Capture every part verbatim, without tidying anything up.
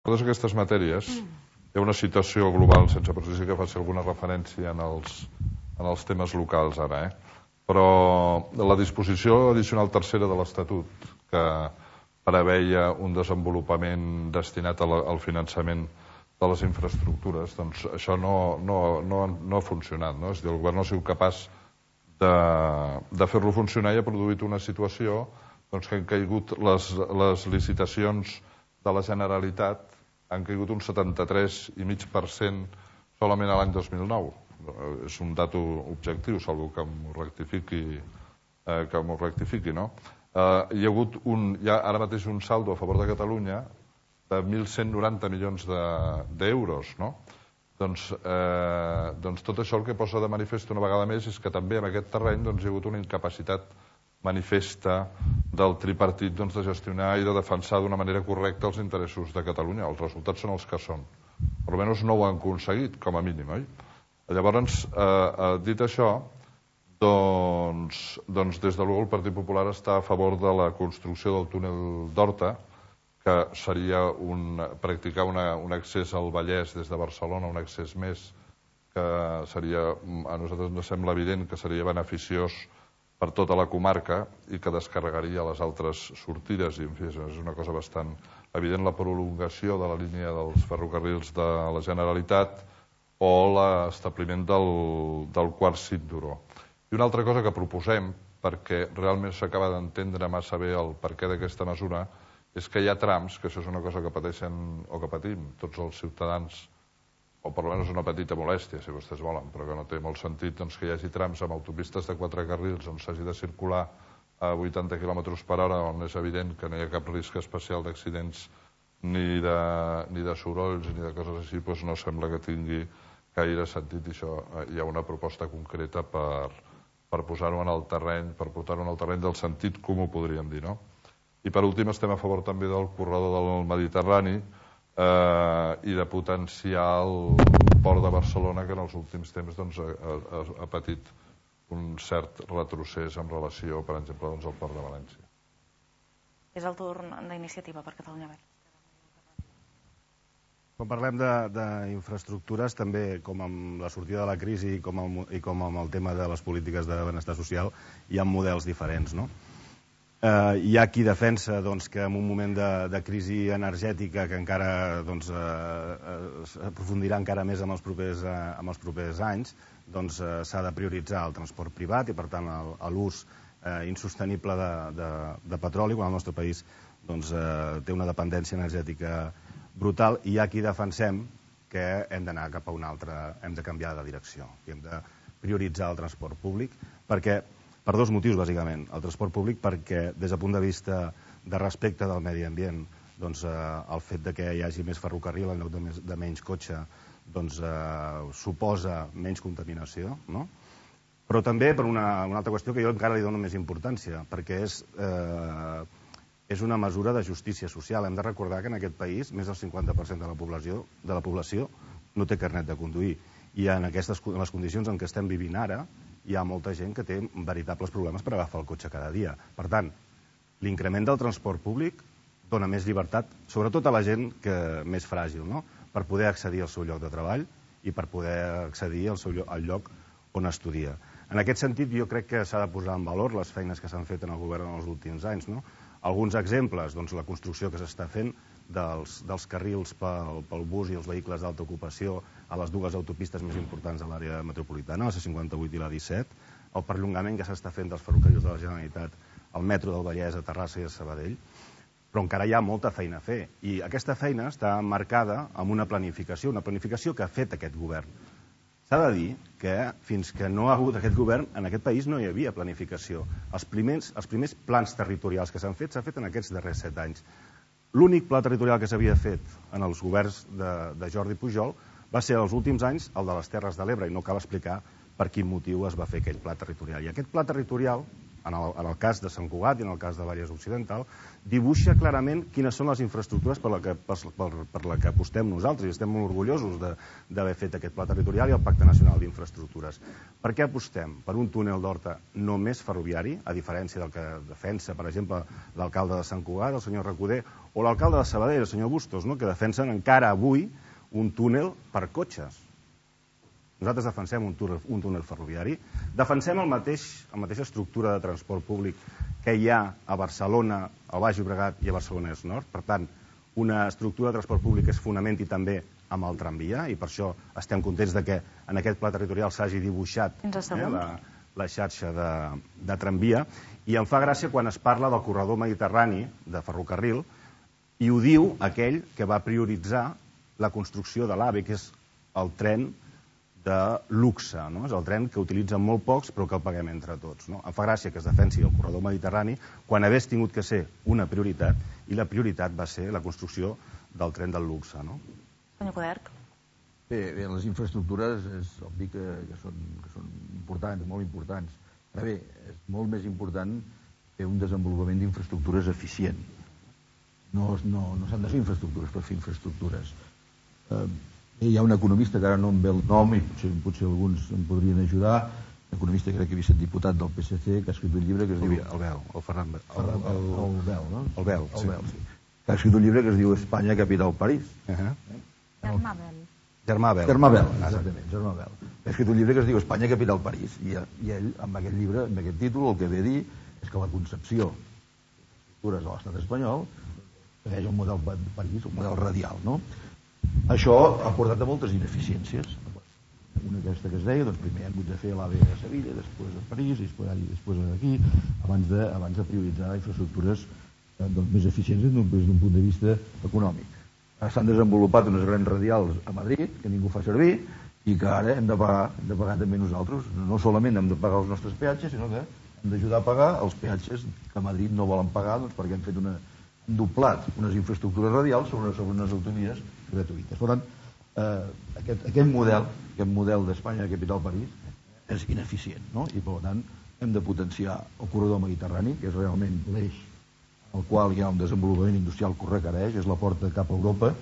totes aquestes matèries hi ha una situació global, sense precisar que faci alguna referència en els, en els temes locals ara, eh? Però la disposició addicional tercera de l'Estatut, que preveia un desenvolupament destinat al finançament de les infraestructures, doncs això no, no, no, no ha funcionat, no? És a dir, el govern no ha sigut capaç de, de fer-lo funcionar i ha produït una situació doncs, que han caigut les, les licitacions de la Generalitat han caigut un setanta-tres coma cinc per cent solament a l'any dos mil nou. És un dato objectiu, salvo que m'ho rectifiqui, eh, que m'ho rectifiqui, no? Eh, hi ha hagut un, hi ha ara mateix un saldo a favor de Catalunya de mil cent noranta milions d'euros, no? Doncs, eh, doncs tot això el que posa de manifest una vegada més és que també en aquest terreny doncs, hi ha hagut una incapacitat manifesta del tripartit doncs, de gestionar i de defensar d'una manera correcta els interessos de Catalunya. Els resultats són els que són. Per almenys no ho han aconseguit, com a mínim, oi? Llavors, eh, eh, dit això, doncs, doncs des de l'U el Partit Popular està a favor de la construcció del túnel d'Horta, que seria un, practicar una, un accés al Vallès des de Barcelona, un accés més, que seria, a nosaltres ens sembla evident que seria beneficiós per tota la comarca i que descarregaria les altres sortides i en fi, és una cosa bastant evident la prolongació de la línia dels ferrocarrils de la Generalitat o l'establiment del, del quart cinturó. I una altra cosa que proposem, perquè realment s'acaba d'entendre massa bé el perquè d'aquesta mesura, és que hi ha trams, que això és una cosa que pateixen o que patim tots els ciutadans, o per almenys una petita molèstia, si vostès volen, però que no té molt sentit doncs, que hi hagi trams amb autopistes de quatre carrils on s'hagi de circular a vuitanta quilòmetres per hora, on és evident que no hi ha cap risc especial d'accidents ni de, ni de sorolls ni de coses així, doncs no sembla que tingui gaire sentit i això. Hi ha una proposta concreta per, per posar-ho en el terreny, per portar-ho en el terreny del sentit comú, podríem dir, no? I per últim estem a favor també del corredor del Mediterrani, Eh, i de potenciar el port de Barcelona, que en els últims temps doncs, ha, ha, ha patit un cert retrocés en relació, per exemple, doncs, al port de València. És el torn d'Iniciativa per Catalunya Verds. Quan parlem d'infraestructures, també com amb la sortida de la crisi i com, amb, i com amb el tema de les polítiques de benestar social, hi ha models diferents, no? Eh, hi ha qui defensa doncs, que en un moment de, de crisi energètica que encara doncs, eh, s'aprofundirà encara més en els propers, eh, en els propers anys, doncs, eh, s'ha de prioritzar el transport privat i, per tant, l'ús eh, insostenible de, de, de petroli, quan el nostre país doncs, eh, té una dependència energètica brutal, i hi ha qui defensem que hem d'anar cap a una altra, hem de canviar de direcció, i hem de prioritzar el transport públic, perquè per dos motius, bàsicament. El transport públic perquè, des del punt de vista de respecte del medi ambient, doncs, eh, el fet de que hi hagi més ferrocarril en lloc de, més, de menys cotxe doncs, eh, suposa menys contaminació, no? Però també per una, una altra qüestió que jo encara li dono més importància, perquè és, eh, és una mesura de justícia social. Hem de recordar que en aquest país més del cinquanta per cent de la població, de la població no té carnet de conduir. I en, aquestes, en les condicions en què estem vivint ara, hi ha molta gent que té veritables problemes per agafar el cotxe cada dia. Per tant, l'increment del transport públic dona més llibertat, sobretot a la gent que més fràgil, no? Per poder accedir al seu lloc de treball i per poder accedir al, seu lloc, al lloc on estudia. En aquest sentit, jo crec que s'ha de posar en valor les feines que s'han fet en el govern en els últims anys, no? Alguns exemples, doncs, la construcció que s'està fent dels, dels carrils pel, pel bus i els vehicles d'alta ocupació a les dues autopistes més importants de l'àrea metropolitana, la C cinquanta-vuit i la disset, el perllongament que s'està fent dels ferrocarrils de la Generalitat, el metro del Vallès a Terrassa i a Sabadell, però encara hi ha molta feina a fer. I aquesta feina està marcada amb una planificació, una planificació que ha fet aquest govern. S'ha de dir que fins que no ha hagut aquest govern, en aquest país no hi havia planificació. Els primers, els primers plans territorials que s'han fet s'han fet en aquests darrers set anys. L'únic pla territorial que s'havia fet en els governs de, de Jordi Pujol va ser els últims anys el de les Terres de l'Ebre, i no cal explicar per quin motiu es va fer aquell pla territorial. I aquest pla territorial, en el, en el cas de Sant Cugat i en el cas de l'Àrea Occidental, dibuixa clarament quines són les infraestructures per la que, per, per, per la que apostem nosaltres, i estem molt orgullosos d'haver fet aquest pla territorial i el Pacte Nacional d'Infraestructures. Per què apostem? Per un túnel d'Horta només ferroviari, a diferència del que defensa, per exemple, l'alcalde de Sant Cugat, el senyor Recoder, O l'alcalde de Sabadell, el senyor Bustos, que defensen encara avui un túnel per cotxes. Nosaltres defensem un túnel ferroviari, defensem la mateixa estructura de transport públic que hi ha a Barcelona, al Baix Llobregat i a Barcelona Nord. Per tant, una estructura de transport públic que es fonamenti també amb el tramvia, i per això estem contents que en aquest pla territorial s'hagi dibuixat la xarxa de tramvia. I em fa gràcia quan es parla del corredor mediterrani de ferrocarril i ho diu aquell que va prioritzar la construcció de l'AVE, que és el tren de luxe, és el tren que utilitzen molt pocs però que el paguem entre tots. Em fa gràcia que es defensi el corredor mediterrani quan hagués tingut que ser una prioritat, i la prioritat va ser la construcció del tren del luxe. Senyor Coderch. Bé, les infraestructures és obvi que són importants, molt importants. Ara bé, és molt més important fer un desenvolupament d'infraestructures eficient. No s'han de fer infraestructures per fer infraestructures. Hi ha un economista que ara no em ve el nom i potser alguns em podrien ajudar, un economista que crec que havia estat diputat del P S C, que ha escrit un llibre que es diu... El Bel, el Ferran Bel. El Bel, no? El Bel, sí. Que ha escrit un llibre que es diu Espanya, capital París. Germà Bel. Germà Bel. Germà Bel, exactament, Germà Bel. Ha escrit un llibre que es diu Espanya, capital París. I ell, amb aquest llibre, amb aquest títol, el que ve a dir és que la concepció d'infraestructures de l'estat espanyol segueix el model de París, un model radial, no? Això ha portat a moltes ineficiències. Una aquesta que es deia, doncs primer hem hagut de fer l'AVE a Sevilla, després a París, després aquí, abans de prioritzar infraestructures més eficients des d'un punt de vista econòmic. S'han desenvolupat unes grans radials a Madrid, que ningú fa servir, i que ara hem de pagar també nosaltres. No solament hem de pagar els nostres peatges, sinó que hem d'ajudar a pagar els peatges que a Madrid no volen pagar perquè hem fet una han doblat unes infraestructures radials sobre unes autovies gratuïtes. Per tant, aquest model, aquest model d'Espanya capital París, és ineficient, i per tant hem de potenciar el corredor mediterrani, que és realment l'eix al qual hi ha un desenvolupament industrial que requereix, és la porta cap a Europa.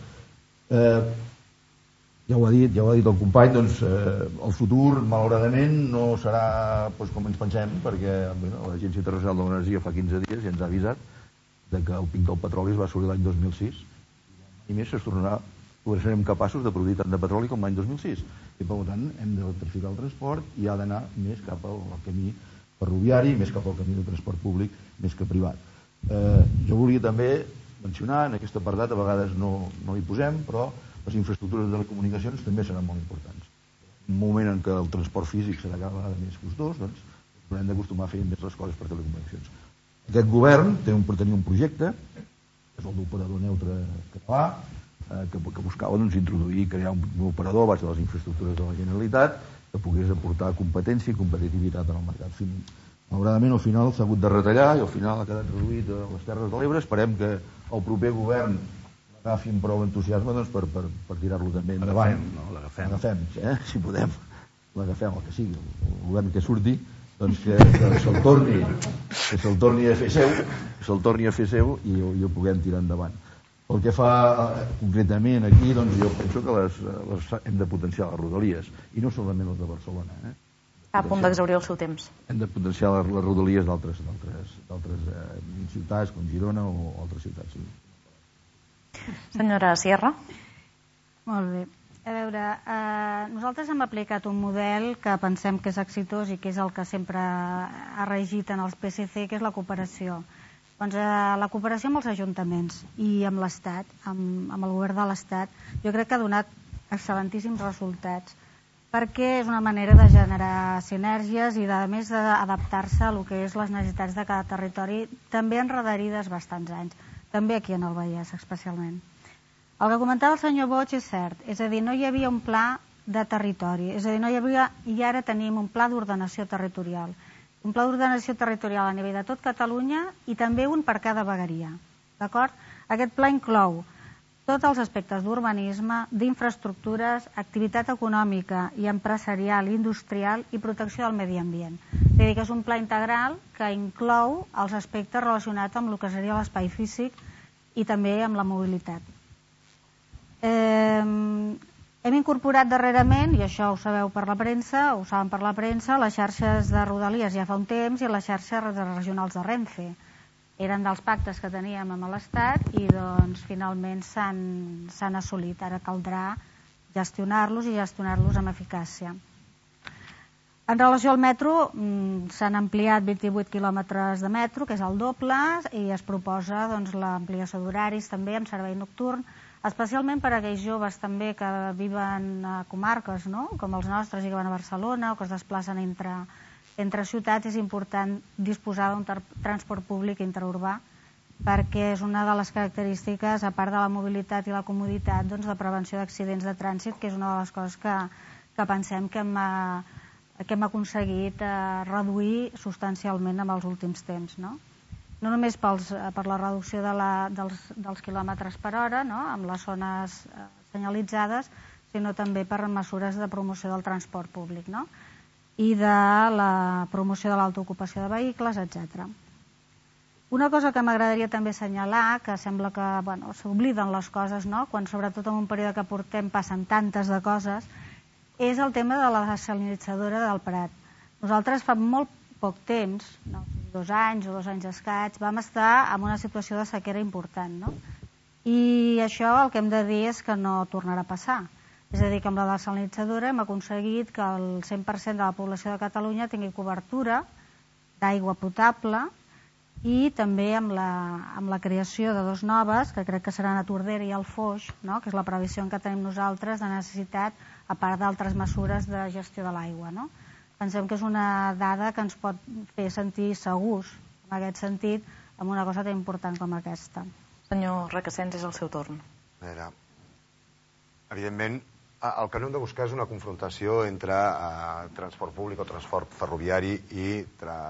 Ja ho ha dit, ja ho ha dit el company, doncs el futur, malauradament, no serà com ens pensem, perquè l'Agència Internacional de l'Energia fa quinze dies ja ens ha avisat que el pic del petroli es va assolir l'any dos mil sis i més es tornarà, serem capaços de produir tant de petroli com l'any dos mil sis, i per tant hem d'electrificar el transport i ha d'anar més cap al camí ferroviari, més cap al camí de transport públic, més que privat. Jo volia també mencionar, en aquest apartat a vegades no hi posem, però les infraestructures de telecomunicacions també seran molt importants. En un moment en què el transport físic serà cada vegada més costós, doncs haurem d'acostumar a fer més les coses per telecomunicacions. Aquest govern té un projecte, que és el d'operador neutre català, que buscava introduir i crear un operador a base de les infraestructures de la Generalitat que pogués aportar competència i competitivitat en el mercat. Malauradament, al final s'ha hagut de retallar i al final ha quedat reduït a les Terres de l'Ebre. Esperem que el proper govern l'agafi amb prou entusiasme per tirar-lo també endavant. L'agafem, L'agafem, si podem. L'agafem, el que sigui, el govern que surti, doncs que se'l torni que se'l torni a fer seu que se'l torni a fer seu i ho puguem tirar endavant. Pel que fa concretament aquí, doncs jo penso que hem de potenciar les rodalies i no solament les de Barcelona. A punt d'exhaurir el seu temps. Hem de potenciar les rodalies d'altres ciutats com Girona o altres ciutats. Senyora Sierra. Molt bé. A veure, nosaltres hem aplicat un model que pensem que és exitós i que és el que sempre ha regit en els P S C, que és la cooperació. Doncs la cooperació amb els ajuntaments i amb l'Estat, amb el govern de l'Estat, jo crec que ha donat excel·lentíssims resultats, perquè és una manera de generar sinergies i a més d'adaptar-se a el que és les necessitats de cada territori, també enredarides bastants anys, també aquí en el Vallès especialment. El que comentava el senyor Boig és cert, és a dir, no hi havia un pla de territori, és a dir, no hi havia, i ara tenim un pla d'ordenació territorial, un pla d'ordenació territorial a nivell de tot Catalunya i també un per cada vegueria, d'acord? Aquest pla inclou tots els aspectes d'urbanisme, d'infraestructures, activitat econòmica i empresarial, industrial i protecció del medi ambient. És a dir, que és un pla integral que inclou els aspectes relacionats amb el que seria l'espai físic i també amb la mobilitat. Eh, hem incorporat darrerament, i això ho sabeu per la premsa, ho saben per la premsa, les xarxes de Rodalies ja fa un temps i les xarxes regionals de Renfe. eren dels pactes que teníem amb l'Estat i doncs finalment s'han assolit. Ara caldrà gestionar-los i gestionar-los amb eficàcia. En relació al metro, s'han ampliat vint-i-vuit quilòmetres de metro, que és el doble, i es proposa l'ampliació d'horaris també amb servei nocturn, especialment per a aquells joves també que viven a comarques com els nostres i que van a Barcelona o que es desplacen entre ciutats. És important disposar d'un transport públic interurbà perquè és una de les característiques, a part de la mobilitat i la comoditat, de prevenció d'accidents de trànsit, que és una de les coses que pensem que hem que hem aconseguit reduir substancialment en els últims temps. No només per la reducció dels quilòmetres per hora amb les zones senyalitzades, sinó també per mesures de promoció del transport públic i de la promoció de l'autoocupació de vehicles, etcètera. Una cosa que m'agradaria també assenyalar, que sembla que s'obliden les coses, quan sobretot en un període que portem passen tantes de coses, és el tema de la desalinitzadora del Prat. Nosaltres fa molt poc temps, dos anys o dos anys escaig, vam estar en una situació de sequera important. I això el que hem de dir és que no tornarà a passar. És a dir, que amb la desalinitzadora hem aconseguit que el cent per cent de la població de Catalunya tingui cobertura d'aigua potable i també amb la creació de dos noves, que crec que seran a Tordera i al Foix, que és la previsió que tenim nosaltres de necessitat, a part d'altres mesures de gestió de l'aigua. Pensem que és una dada que ens pot fer sentir segurs, en aquest sentit, amb una cosa tan important com aquesta. Senyor Requesens, és el seu torn. Evidentment, el que no hem de buscar és una confrontació entre transport públic o transport ferroviari i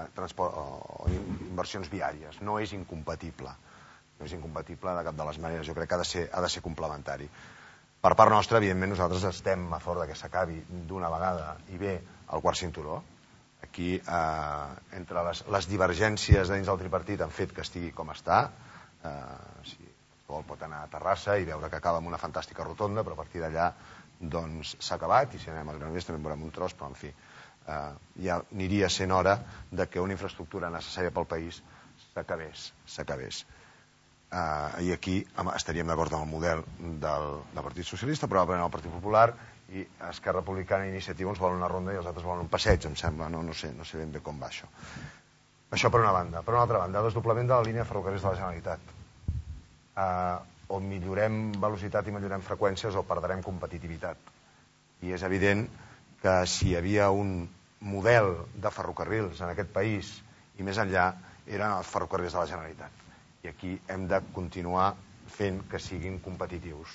inversions viàries. No és incompatible. No és incompatible de cap de les maneres. Jo crec que ha de ser complementari. Per part nostra, evidentment, nosaltres estem a favor que s'acabi d'una vegada i bé el quart cinturó. Aquí, entre les divergències dins del tripartit han fet que estigui com està. Si vol pot anar a Terrassa i veure que acaba amb una fantàstica rotonda, però a partir d'allà s'ha acabat, i si anem a Granollers també en veurem un tros, però en fi, ja aniria sent hora que una infraestructura necessària pel país s'acabés. I aquí estaríem d'acord amb el model del Partit Socialista, probablement el Partit Popular, i Esquerra Republicana i Iniciativa ens volen una ronda i els altres volen un passeig, em sembla, no sé ben bé com va això. Això per una banda. Per una altra banda, desdoblament de la línia de ferrocarrils de la Generalitat. O millorem velocitat i millorem freqüències o perdrem competitivitat. I és evident que si hi havia un model de ferrocarrils en aquest país i més enllà eren els ferrocarrils de la Generalitat. I aquí hem de continuar fent que siguin competitius.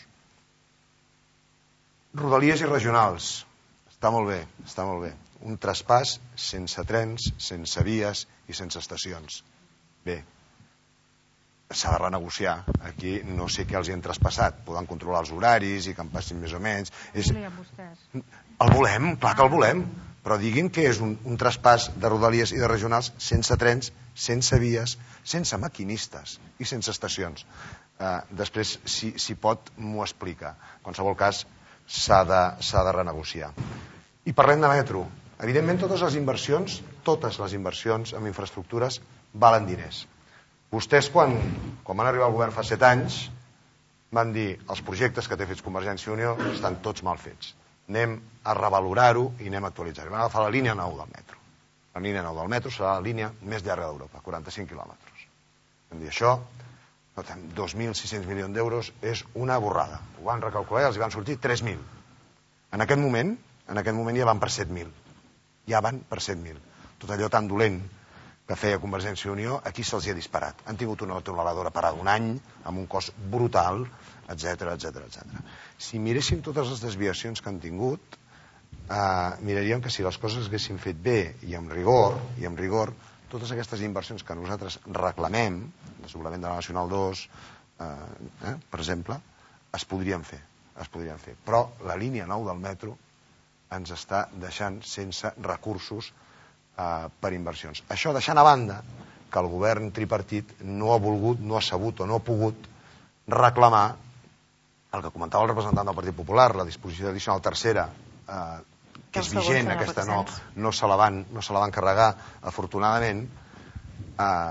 Rodalies i regionals. Està molt bé, està molt bé. Un traspàs sense trens, sense vies i sense estacions. Bé, s'ha de renegociar. Aquí no sé què els hi han traspassat. Poden controlar els horaris i que en passin més o menys. El volem, clar que el volem, però diguin que és un traspàs de rodalies i de regionals sense trens, sense vies, sense maquinistes i sense estacions. Després, si pot, m'ho explica. En qualsevol cas, s'ha de renegociar. I parlem de metro. Evidentment, totes les inversions, totes les inversions en infraestructures valen diners. Vostès, quan van arribar al govern fa set anys, van dir els projectes que té fets Convergència i Unió estan tots mal fets. Anem a revalorar-ho i anem a actualitzar-ho. Van agafar la línia nou del metro. La línia nou del metro serà la línia més llarga d'Europa, quaranta-cinc quilòmetres. Vam dir això, dos mil sis-cents milions d'euros és una borrada. Ho van recalcular i els van sortir tres mil. En aquest moment, en aquest moment ja van per set mil. Ja van per set mil. Tot allò tan dolent que feia Convergència i Unió, aquí se'ls hi ha disparat. Han tingut una tuneladora parada un any, amb un cost brutal, etcètera, etcètera, etcètera. Si miréssim totes les desviacions que han tingut, miraríem que si les coses haguessin fet bé i amb rigor, i amb rigor, totes aquestes inversions que nosaltres reclamem, el desdoblament de la Nacional dos, per exemple, es podrien fer. Es podrien fer. Però la línia nou del metro ens està deixant sense recursos per inversions. Això deixant a banda que el govern tripartit no ha volgut, no ha sabut o no ha pogut reclamar el que comentava el representant del Partit Popular, la disposició addicional tercera, que és vigent, aquesta no se la van carregar, afortunadament,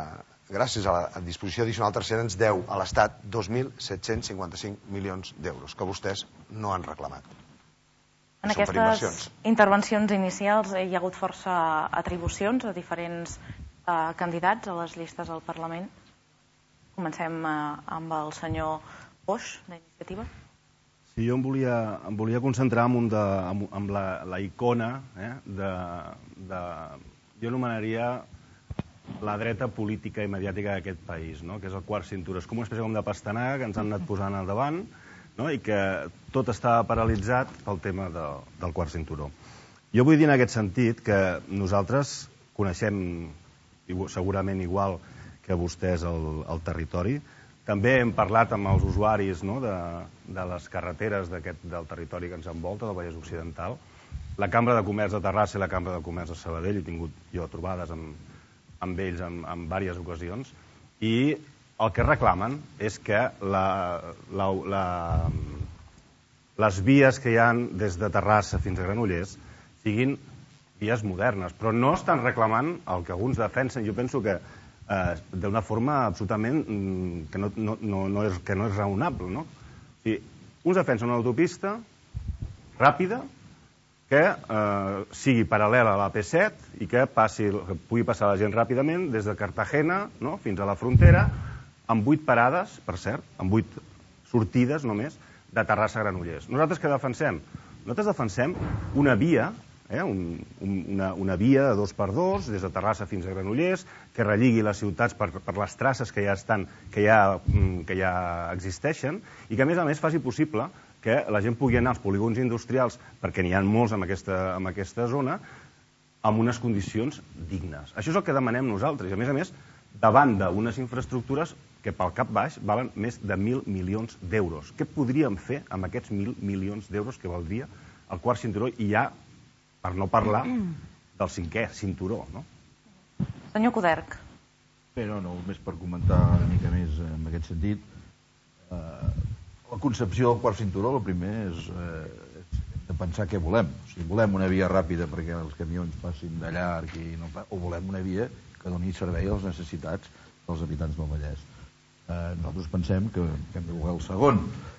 gràcies a la disposició addicional tercera, ens deu a l'Estat dos mil set-cents cinquanta-cinc milions d'euros, que vostès no han reclamat. En aquestes intervencions inicials hi ha hagut força atribucions a diferents candidats a les llistes al Parlament. Comencem amb el senyor Boix, d'Iniciativa. Sí, jo em volia, em volia concentrar en, un de, en, en la, la icona eh, de, de... Jo anomenaria la dreta política i mediàtica d'aquest país, no? Que és el quart cinturó. És com una espècie com de pastanaga que ens han anat posant al davant, no? I que tot estava paralitzat pel tema de, del quart cinturó. Jo vull dir en aquest sentit que nosaltres coneixem segurament igual que vostès el, el territori. També hem parlat amb els usuaris, no? de, de les carreteres del territori que ens envolta, del Vallès Occidental. La Cambra de Comerç de Terrassa i la Cambra de Comerç de Sabadell, he tingut jo trobades amb, amb ells en, en diverses ocasions, i el que reclamen és que la, la, la, les vies que hi ha des de Terrassa fins a Granollers siguin vies modernes, però no estan reclamant el que alguns defensen. Jo penso que eh, d'una forma absolutament que no, no, no, no, és, que no és raonable, no? O sigui, uns defensen una autopista ràpida que eh, sigui paral·lela a la P set i que, passi, que pugui passar la gent ràpidament des de Cartagena, no? Fins a la frontera, amb vuit parades, per cert, amb vuit sortides només, de Terrassa a Granollers. Nosaltres què defensem? Nosaltres defensem una via, eh, un, una, una via de dos per dos, des de Terrassa fins a Granollers, que relligui les ciutats per, per les traces que ja, estan, que, ja, que ja existeixen, i que, a més a més, faci possible que la gent pugui anar als polígons industrials, perquè n'hi ha molts en aquesta, en aquesta zona, amb unes condicions dignes. Això és el que demanem nosaltres. I, a més a més, davant d'unes infraestructures que pel cap baix valen més de mil milions d'euros. Què podríem fer amb aquests mil milions d'euros que valdria el quart cinturó i ja, per no parlar, del cinquè cinturó, no? Senyor Coderch. Bé, no, no, més per comentar una mica més en aquest sentit. Eh, la concepció del quart cinturó, el primer és eh, de pensar què volem. O sigui, volem una via ràpida perquè els camions passin de llarg i no, o volem una via que doni servei a les necessitats dels habitants del Vallès. Eh, nosaltres pensem que, que hem de voler el segon.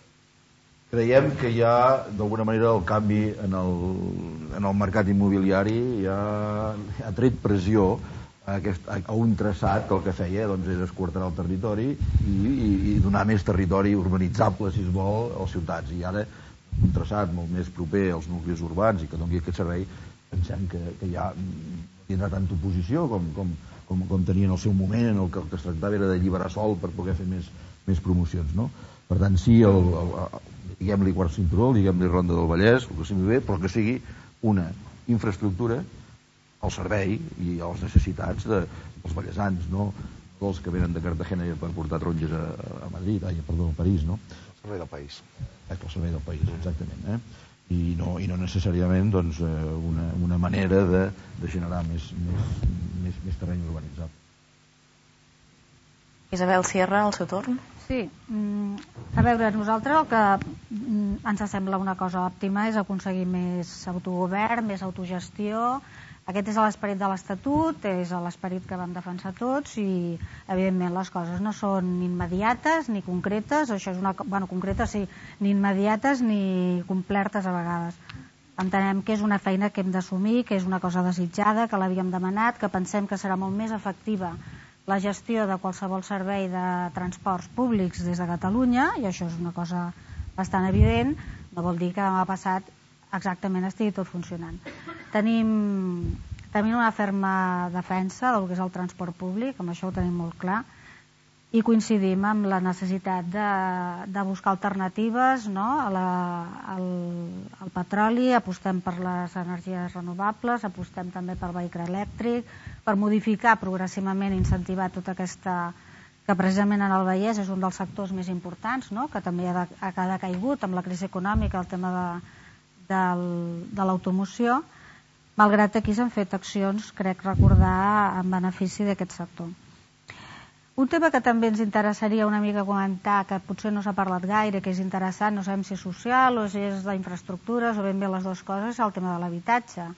Creiem que hi ha, d'alguna manera, el canvi en el, en el mercat immobiliari ja ha tret pressió a, aquest, a, a un traçat que el que feia doncs, és esquarterar el territori i, i, i donar més territori urbanitzable, si es vol, a les ciutats. I ara, un traçat molt més proper als nuclis urbans i que doni aquest servei, pensem que, que ja tindrà tanta oposició com, com, com, com tenia en el seu moment, en el que, el que es tractava era d'alliberar sol per poder fer més, més promocions, no? Per tant, sí, el, el, el, diguem-li quart cinturó, diguem-li Ronda del Vallès, el que sigui bé, però que sigui una infraestructura al servei i a les necessitats de, dels vallesans, no dels que venen de Cartagena per portar taronges a, a Madrid, ai, perdó, a París, no? El servei del país. El servei del país, exactament, eh? I no, i no necessàriament doncs, una, una manera de, de generar més, més, més, més terreny urbanitzat. Isabel Sierra, al seu torn. Sí. A veure, nosaltres el que ens sembla una cosa òptima és aconseguir més autogovern, més autogestió. Aquest és l'esperit de l'Estatut, és l'esperit que vam defensar tots i, evidentment, les coses no són ni immediates ni concretes, això és una... bueno, concretes sí, ni immediates ni complertes a vegades. Entenem que és una feina que hem d'assumir, que és una cosa desitjada, que l'havíem demanat, que pensem que serà molt més efectiva la gestió de qualsevol servei de transports públics des de Catalunya, i això és una cosa bastant evident, no vol dir que demà passat exactament estigui tot funcionant. Tenim, tenim una ferma defensa del que és el transport públic, amb això ho tenim molt clar, i coincidim amb la necessitat de, de buscar alternatives, no? a la, al, al petroli, apostem per les energies renovables, apostem també pel vehicle elèctric, per modificar progressivament i incentivar tota aquesta... que precisament en el Vallès és un dels sectors més importants, no? Que també ha, de, ha decaigut amb la crisi econòmica, el tema de, del, de l'automoció, malgrat que aquí s'han fet accions, crec recordar, en benefici d'aquest sector. Un tema que també ens interessaria una mica comentar, que potser no s'ha parlat gaire, que és interessant, no sabem si és social o si és d'infraestructures o ben bé les dues coses, és el tema de l'habitatge.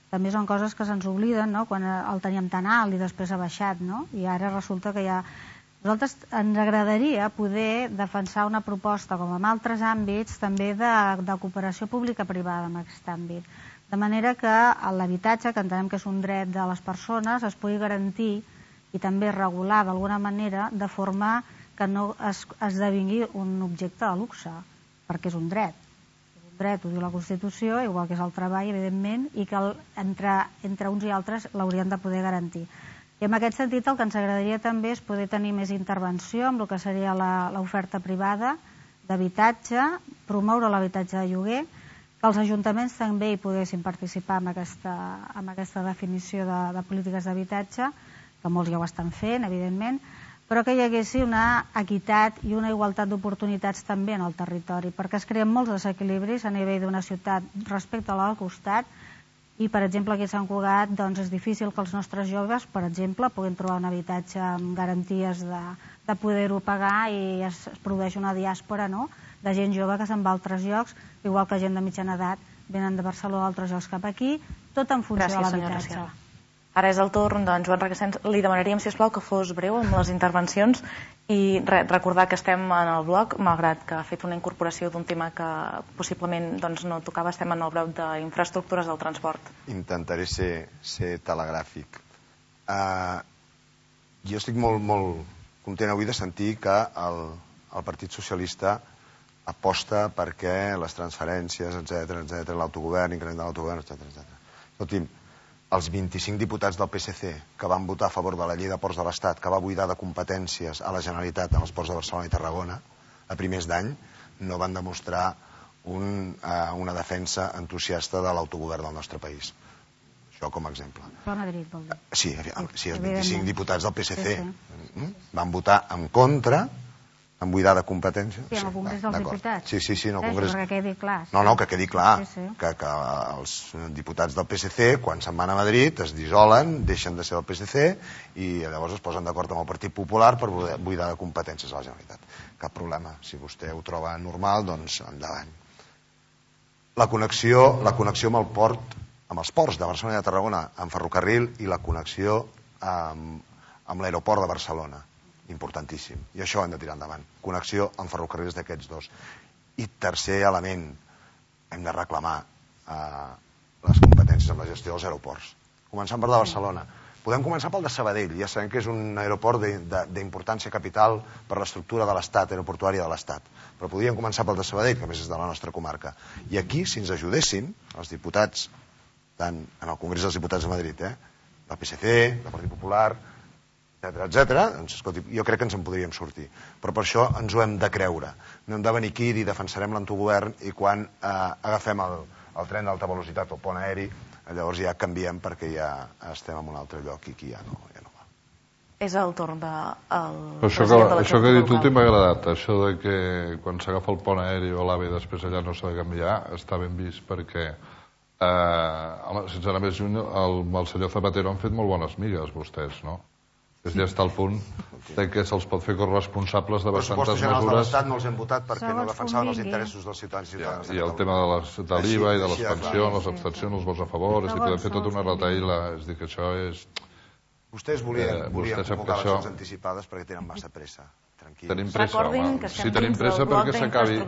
també són coses que se'ns obliden, no? Quan el teníem tan alt i després ha baixat, no? I ara resulta que ja... Nosaltres ens agradaria poder defensar una proposta, com en altres àmbits, també de, de cooperació pública-privada en aquest àmbit. De manera que l'habitatge, que entenem que és un dret de les persones, es pugui garantir i també regular d'alguna manera de forma que no es, esdevingui un objecte de luxe, perquè és un dret. És un dret, ho diu la Constitució, igual que és el treball, evidentment, i que el, entre, entre uns i altres l'haurien de poder garantir. I en aquest sentit el que ens agradaria també és poder tenir més intervenció amb el que seria l'oferta privada d'habitatge, promoure l'habitatge de lloguer, que els ajuntaments també hi poguessin participar en aquesta, en aquesta definició de, de polítiques d'habitatge, que molts ja ho estan fent, evidentment, però que hi haguessi una equitat i una igualtat d'oportunitats també en el territori, perquè es creen molts desequilibris a nivell d'una ciutat respecte a la del costat. I, per exemple, aquí a Sant Cugat doncs, és difícil que els nostres joves, per exemple, puguin trobar un habitatge amb garanties de, de poder-ho pagar i es, es produeix una diàspora, no?, de gent jove que se'n va a altres llocs, igual que gent de mitjana edat venen de Barcelona a altres llocs cap aquí, tot en funció Gràcies, de l'habitatge. Ara és el torn d'en Joan Requesens. Li demanaríem, si us plau, que fos breu amb les intervencions i re, recordar que estem en el bloc, malgrat que ha fet una incorporació d'un tema que possiblement doncs, no tocava, estem en el bloc d'infraestructures del transport. Intentaré ser, ser telegràfic. Uh, jo estic molt, molt content avui de sentir que el, el Partit Socialista aposta perquè les transferències, etcètera, etcètera, l'autogovern, increment de l'autogovern, etcètera, etcètera. Escolti'm, els vint-i-cinc diputats del P S C que van votar a favor de la llei de ports de l'Estat, que va buidar de competències a la Generalitat en els ports de Barcelona i Tarragona a primers d'any, no van demostrar un, uh, una defensa entusiasta de l'autogovern del nostre país. Això com a exemple. Però a Madrid, vol dir. Sí, sí, els vint-i-cinc diputats del P S C sí, sí. van votar en contra, en buidar de competències. Sí, en el Congrés dels Diputats. Sí, sí, sí, en el Congrés. Perquè quedi clar. No, no, que quedi clar sí, sí. Que, que els diputats del P S C, quan se'n van a Madrid, es dissolen, deixen de ser del P S C i llavors es posen d'acord amb el Partit Popular per buidar de competències a la Generalitat. Cap problema. Si vostè ho troba normal, doncs endavant. La connexió, la connexió amb el port, amb els ports de Barcelona i de Tarragona, amb ferrocarril, i la connexió amb, amb l'aeroport de Barcelona. Importantíssim. I això hem de tirar endavant. Connexió amb ferrocarrils d'aquests dos. I tercer element, hem de reclamar eh, les competències amb la gestió dels aeroports. Començant per de Barcelona. Podem començar pel de Sabadell. Ja sabem que és un aeroport d'importància capital per l'estructura de l'Estat, aeroportuària de l'Estat. Però podríem començar pel de Sabadell, que a més és de la nostra comarca. I aquí, si ens ajudessin, els diputats, tant en el Congrés dels Diputats de Madrid, eh, del P S C, del Partit Popular, etcètera, etcètera, doncs, escolti, jo crec que ens en podríem sortir. Però per això ens ho hem de creure. No hem de venir aquí i defensarem l'autogovern i quan eh, agafem el, el tren d'alta velocitat o el pont aeri, llavors ja canviem perquè ja estem en un altre lloc i aquí ja no, ja no va. És el torn de... El això que, de això que ha dit últim m'ha agradat, això de que quan s'agafa el pont aeri o l'AVE després allà no s'ha de canviar, està ben vist perquè eh, home, sense anar més lluny, el, el senyor Zapatero han fet molt bones migues vostès, no? Ja està al punt de que se'ls pot fer corresponsables de bastantes mesures. Els pressupostos generals de l'Estat no els hem votat perquè no defensaven els interessos dels ciutadans i ciutadanes. I el tema de l'I V A i de les pensions, les abstencions, els vots a favor, i podem fer tota una retaïla, és a dir, que això és... Vostès volien convocar eleccions anticipades perquè tenen massa pressa. Tenim pressa, home. Si tenim pressa perquè s'acabi...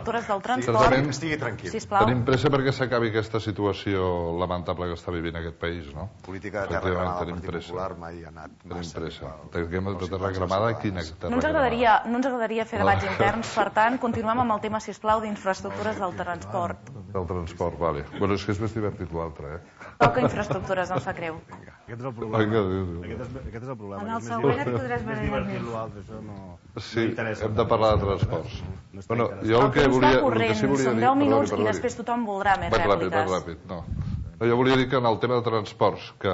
Estigui tranquil. Tenim pressa perquè s'acabi aquesta situació lamentable que està vivint aquest país, no? Política de terra cremada del Partit Popular mai ha anat massa. Tenim pressa. Tenim terra cremada, quina terra no ens agradaria, no ens agradaria fer debats interns, per tant, continuem amb el tema, sisplau, d'infraestructures del transport. Del transport, vale. Bueno, és que és més divertit l'altre, eh? Toca infraestructures, em sap greu. Aquest és el problema. Aquest és el problema. En el següent et podràs veure divertit l'altre, això no... Sí, hem de parlar de transports. Bueno, jo el que volia... El que està corrent, són deu minuts i després tothom voldrà més rèpliques. Vaig ràpid, no. Jo volia dir que en el tema de transports, que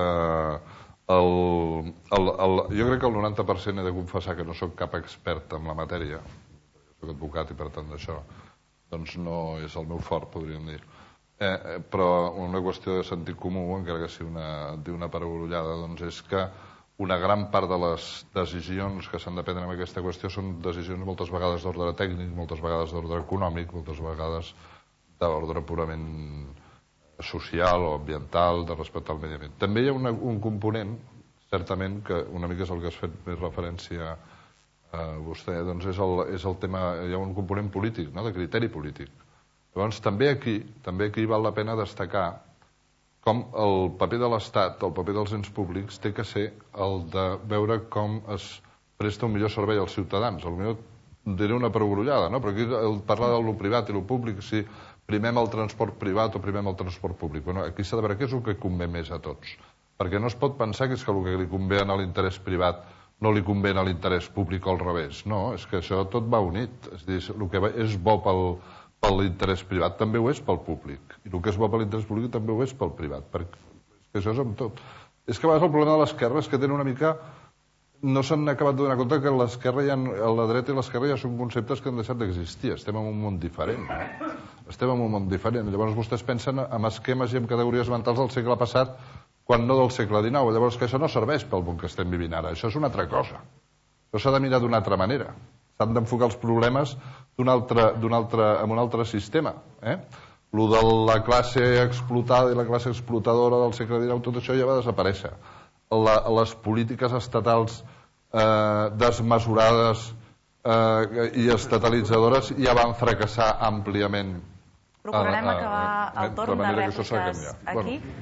el, el, el, jo crec que el noranta per cent he de confessar que no sóc cap expert en la matèria, soc advocat i per tant d'això, doncs no és el meu fort, podríem dir. Eh, però una qüestió de sentit comú, encara que sigui una, una paraulullada, doncs és que una gran part de les decisions que s'han de prendre en aquesta qüestió són decisions moltes vegades d'ordre tècnic, moltes vegades d'ordre econòmic, moltes vegades d'ordre purament social o ambiental, de respecte al medi ambient. També hi ha una, un component, certament, que una mica és el que has fet més referència a vostè, doncs és el, és el tema, hi ha un component polític, no?, de criteri polític. Llavors, també aquí, també aquí val la pena destacar com el paper de l'Estat, el paper dels ens públics, té que ser el de veure com es presta un millor servei als ciutadans. Potser diré una perogrullada, no? Però aquí el parlar de lo privat i lo públic, si primem el transport privat o primem el transport públic. Bueno, aquí s'ha de veure què és el que convé més a tots. Perquè no es pot pensar que és que el que li convé a l'interès privat no li convé a l'interès públic o al revés. No, és que això tot va unit. És a dir, el que és bo pel per l'interès privat també ho és pel públic, i el que és bo per l'interès públic també ho és pel privat, perquè és que això és amb tot. És que a vegades el problema de l'esquerra és que tenen una mica, no s'han acabat de donar compte que l'esquerra ja, la dreta i l'esquerra ja són conceptes que han deixat d'existir, estem en un món diferent, eh? estem en un món diferent, llavors vostès pensen en esquemes i en categories mentals del segle passat quan no del segle dinou, llavors que això no serveix pel món que estem vivint ara, això és una altra cosa, això s'ha de mirar d'una altra manera, s'han d'enfocar els problemes d'un altre, d'un altre, amb un altre sistema. Eh? Lo de la classe explotada i la classe explotadora del segle dinou, tot això ja va desaparèixer. La, les polítiques estatals eh, desmesurades eh, i estatalitzadores ja van fracassar àmpliament. Procurarem acabar el torn de rèpliques aquí.